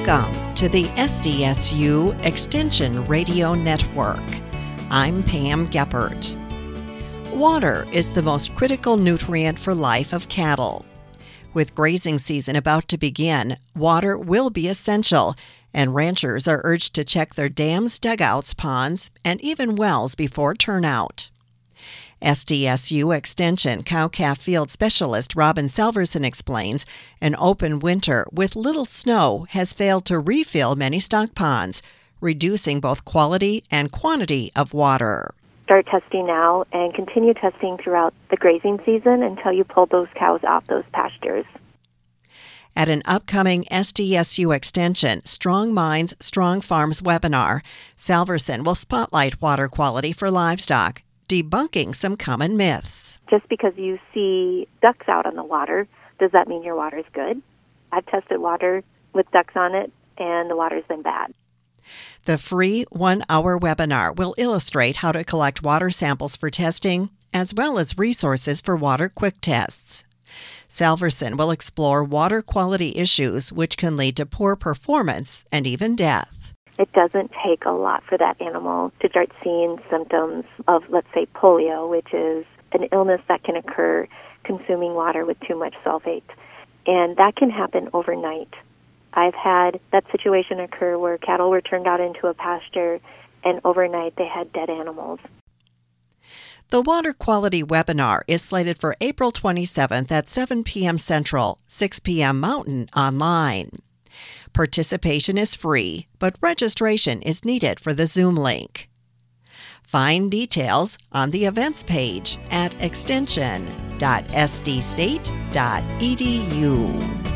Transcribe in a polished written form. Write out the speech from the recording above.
Welcome to the SDSU Extension Radio Network. I'm Pam Geppert. Water is the most critical nutrient for life of cattle. With grazing season about to begin, water will be essential, and ranchers are urged to check their dams, dugouts, ponds, and even wells before turnout. SDSU Extension cow-calf field specialist Robin Salverson explains an open winter with little snow has failed to refill many stock ponds, reducing both quality and quantity of water. Start testing now and continue testing throughout the grazing season until you pull those cows off those pastures. At an upcoming SDSU Extension Strong Minds, Strong Farms webinar, Salverson will spotlight water quality for livestock, debunking some common myths. Just because you see ducks out on the water, does that mean your water is good? I've tested water with ducks on it, and the water's been bad. The free 1-hour webinar will illustrate how to collect water samples for testing, as well as resources for water quick tests. Salverson will explore water quality issues which can lead to poor performance and even death. It doesn't take a lot for that animal to start seeing symptoms of, let's say, polio, which is an illness that can occur consuming water with too much sulfate. And that can happen overnight. I've had that situation occur where cattle were turned out into a pasture, and overnight they had dead animals. The Water Quality Webinar is slated for April 27th at 7 p.m. Central, 6 p.m. Mountain online. Participation is free, but registration is needed for the Zoom link. Find details on the events page at extension.sdstate.edu.